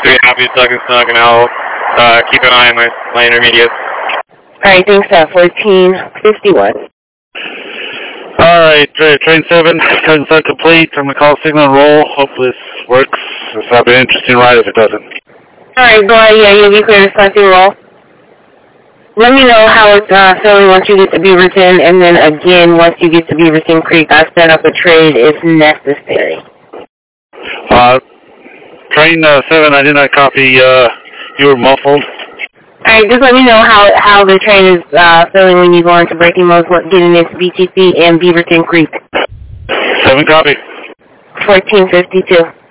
3, happy Doug and Snug, and I'll keep an eye on my intermediates. Alright, thanks, 1451. Alright, train 7, cousin start complete. I'm going to call signal and roll. Hopefully this works. This will be an interesting ride if it doesn't. Alright, go ahead, yeah, you'll be clear to start your roll. Let me know how it's feeling once you get to Beaverton, and then again, once you get to Beaverton Creek, I'll set up a trade if necessary. Train 7, I did not copy. You were muffled. Alright, just let me know how the train is feeling when you go into braking mode, getting into BTC and Beaverton Creek. 7 copy. 1452.